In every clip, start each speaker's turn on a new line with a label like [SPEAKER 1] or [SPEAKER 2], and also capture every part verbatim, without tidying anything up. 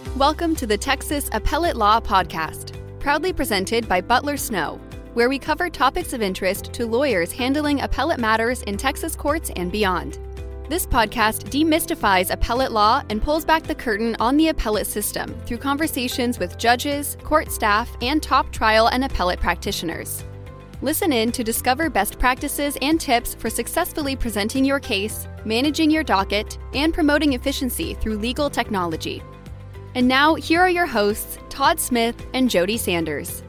[SPEAKER 1] Welcome to the Texas Appellate Law Podcast, proudly presented by Butler Snow, where we cover topics of interest to lawyers handling appellate matters in Texas courts and beyond. This podcast demystifies appellate law and pulls back the curtain on the appellate system through conversations with judges, court staff, and top trial and appellate practitioners. Listen in to discover best practices and tips for successfully presenting your case, managing your docket, and promoting efficiency through legal technology. And now, here are your hosts, Todd Smith and Jody Sanders.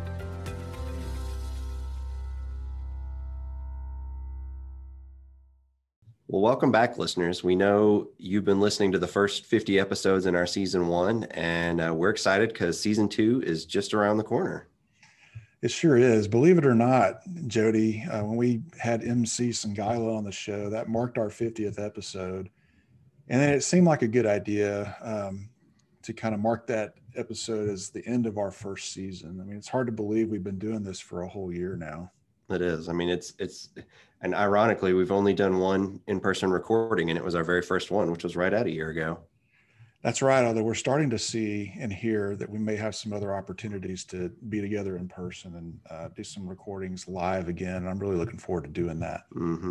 [SPEAKER 2] Well, welcome back, listeners. We know you've been listening to the first fifty episodes in our season one, and uh, we're excited because season two is just around the corner.
[SPEAKER 3] It sure is. Believe it or not, Jody, uh, when we had M C Sangaila on the show, that marked our fiftieth episode. And then it seemed like a good idea um, to kind of mark that episode as the end of our first season. I mean, it's hard to believe we've been doing this for a whole year now.
[SPEAKER 2] It is. I mean, it's, it's, and ironically, we've only done one in-person recording, and it was our very first one, which was right at a year ago.
[SPEAKER 3] That's right. Although we're starting to see and hear that we may have some other opportunities to be together in person and uh, do some recordings live again. And I'm really looking forward to doing that.
[SPEAKER 2] Mm-hmm.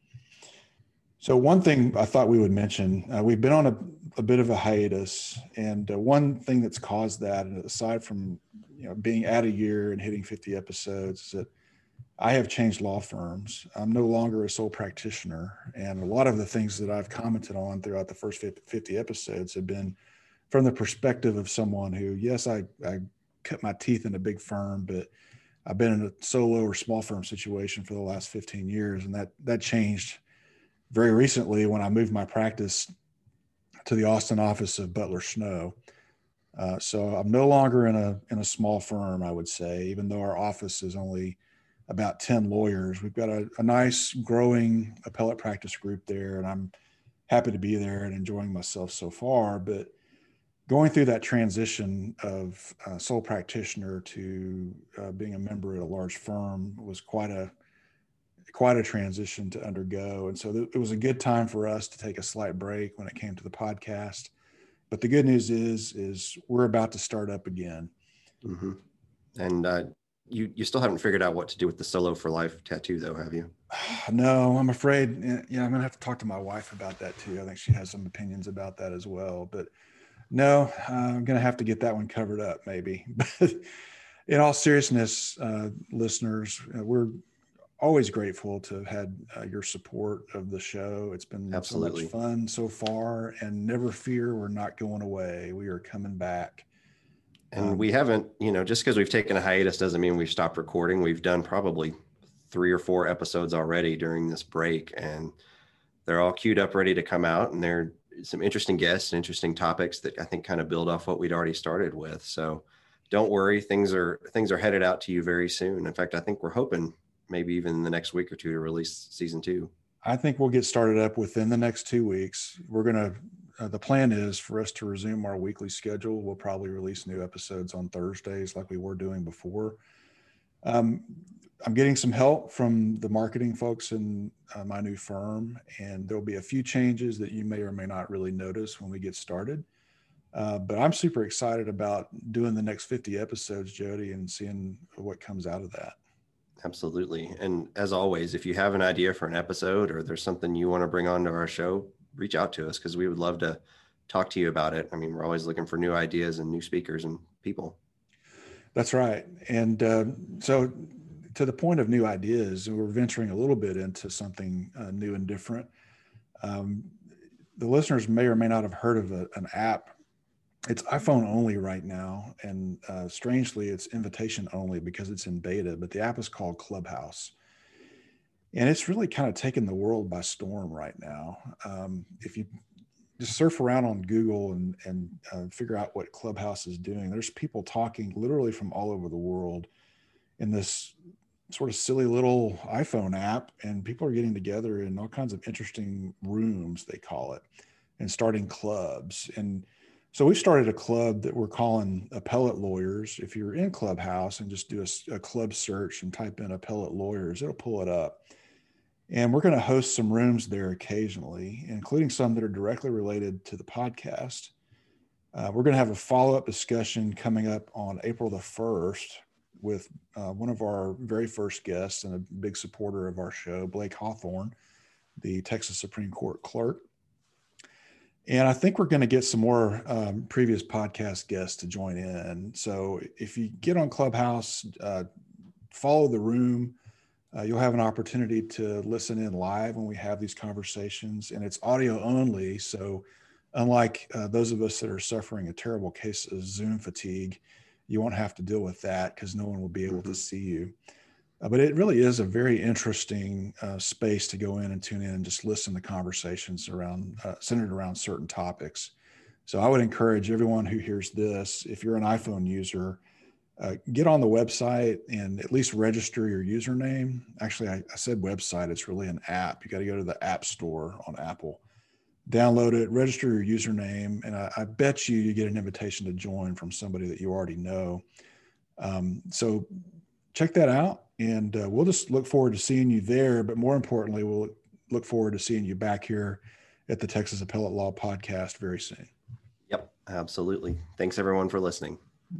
[SPEAKER 3] So one thing I thought we would mention, uh, we've been on a, a bit of a hiatus, and uh, one thing that's caused that, aside from you know being at a year and hitting fifty episodes, is that I have changed law firms. I'm no longer a sole practitioner, and a lot of the things that I've commented on throughout the first fifty episodes have been from the perspective of someone who, yes, I, I cut my teeth in a big firm, but I've been in a solo or small firm situation for the last fifteen years, and that that changed very recently when I moved my practice to the Austin office of Butler Snow. Uh, so I'm no longer in a in a small firm, I would say, even though our office is only about ten lawyers. We've got a, a nice growing appellate practice group there, and I'm happy to be there and enjoying myself so far. But going through that transition of uh, sole practitioner to uh, being a member at a large firm was quite a quite a transition to undergo. And so th- it was a good time for us to take a slight break when it came to the podcast. But the good news is, is we're about to start up again.
[SPEAKER 2] Mm-hmm. And uh, you, you still haven't figured out what to do with the Solo for Life tattoo, though, have you?
[SPEAKER 3] No, I'm afraid. Yeah, I'm going to have to talk to my wife about that, too. I think she has some opinions about that as well. But no, uh, I'm going to have to get that one covered up, maybe. But in all seriousness, uh, listeners, uh, we're always grateful to have had uh, your support of the show. It's been
[SPEAKER 2] Absolutely.
[SPEAKER 3] so much fun so far, and never fear, we're not going away. We are coming back.
[SPEAKER 2] And
[SPEAKER 3] Um,
[SPEAKER 2] we haven't, you know, just because we've taken a hiatus doesn't mean we've stopped recording. We've done probably three or four episodes already during this break, and they're all queued up, ready to come out. And they're some interesting guests and interesting topics that I think kind of build off what we'd already started with. So don't worry, things are things are headed out to you very soon. In fact, I think we're hoping maybe even in the next week or two to release season two.
[SPEAKER 3] I think we'll get started up within the next two weeks. We're going to, uh, the plan is for us to resume our weekly schedule. We'll probably release new episodes on Thursdays like we were doing before. Um, I'm getting some help from the marketing folks in uh, my new firm, and there'll be a few changes that you may or may not really notice when we get started. Uh, but I'm super excited about doing the next fifty episodes, Jody, and seeing what comes out of that.
[SPEAKER 2] Absolutely. And as always, if you have an idea for an episode or there's something you want to bring onto our show, reach out to us because we would love to talk to you about it. I mean, we're always looking for new ideas and new speakers and people.
[SPEAKER 3] That's right. And uh, so to the point of new ideas, we're venturing a little bit into something uh, new and different. Um, the listeners may or may not have heard of a, an app. It's iPhone only right now, and uh, strangely, it's invitation only because it's in beta, but the app is called Clubhouse. And it's really kind of taken the world by storm right now. Um, if you just surf around on Google and, and uh, figure out what Clubhouse is doing, there's people talking literally from all over the world in this sort of silly little iPhone app, and people are getting together in all kinds of interesting rooms, they call it, and starting clubs. And so we started a club that we're calling Appellate Lawyers. If you're in Clubhouse and just do a, a club search and type in Appellate Lawyers, it'll pull it up. And we're going to host some rooms there occasionally, including some that are directly related to the podcast. Uh, we're going to have a follow-up discussion coming up on April the first with uh, one of our very first guests and a big supporter of our show, Blake Hawthorne, the Texas Supreme Court clerk. And I think we're going to get some more um, previous podcast guests to join in. So if you get on Clubhouse, uh, follow the room. Uh, you'll have an opportunity to listen in live when we have these conversations, and it's audio only. So unlike uh, those of us that are suffering a terrible case of Zoom fatigue, you won't have to deal with that because no one will be able mm-hmm. to see you. Uh, but it really is a very interesting uh, space to go in and tune in and just listen to conversations around uh, centered around certain topics. So I would encourage everyone who hears this, if you're an iPhone user, uh, get on the website and at least register your username. Actually, I, I said website, it's really an app. You got to go to the App Store on Apple, download it, register your username, and I, I bet you you get an invitation to join from somebody that you already know. Um, so check that out. And uh, we'll just look forward to seeing you there. But more importantly, we'll look forward to seeing you back here at the Texas Appellate Law Podcast very soon.
[SPEAKER 2] Yep, absolutely. Thanks, everyone, for listening.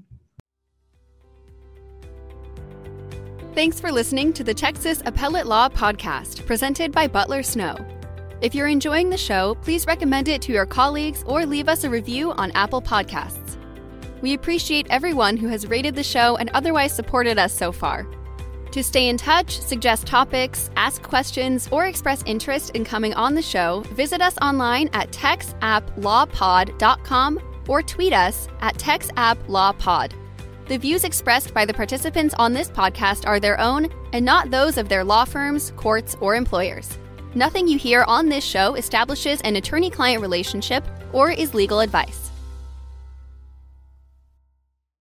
[SPEAKER 1] Thanks for listening to the Texas Appellate Law Podcast, presented by Butler Snow. If you're enjoying the show, please recommend it to your colleagues or leave us a review on Apple Podcasts. We appreciate everyone who has rated the show and otherwise supported us so far. To stay in touch, suggest topics, ask questions, or express interest in coming on the show, visit us online at tex app law pod dot com or tweet us at tex app law pod. The views expressed by the participants on this podcast are their own and not those of their law firms, courts, or employers. Nothing you hear on this show establishes an attorney-client relationship or is legal advice.